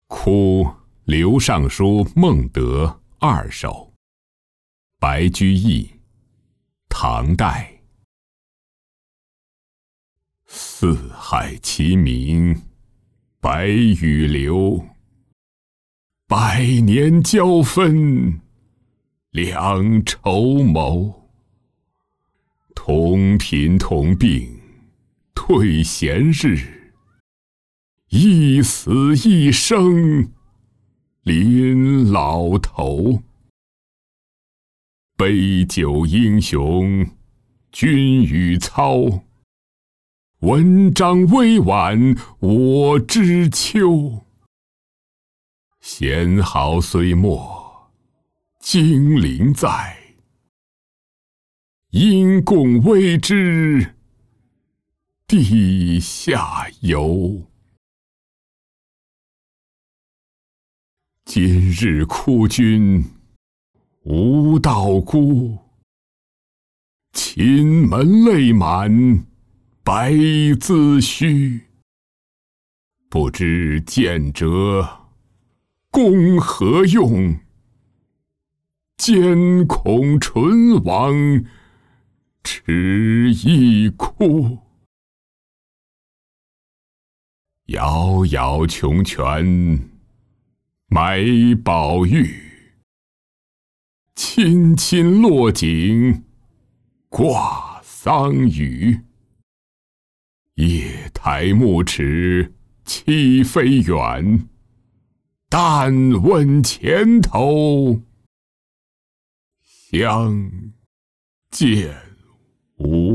哭刘尚书孟德二首，白居易，唐代。四海齐名，白羽流。百年交锋，两筹谋。同贫同病，对闲日。一死一生，临老头。杯酒英雄，君与操。文章委婉，我知秋。贤好虽没，精灵在。因共微之，地下游。今日哭君无道姑，秦门泪满，白自虚。不知见折公何用？兼恐唇亡，齿亦枯。遥遥穷泉，埋宝玉。青青落井，挂桑榆。夜台暮齿，岂非远？但问前头，相见无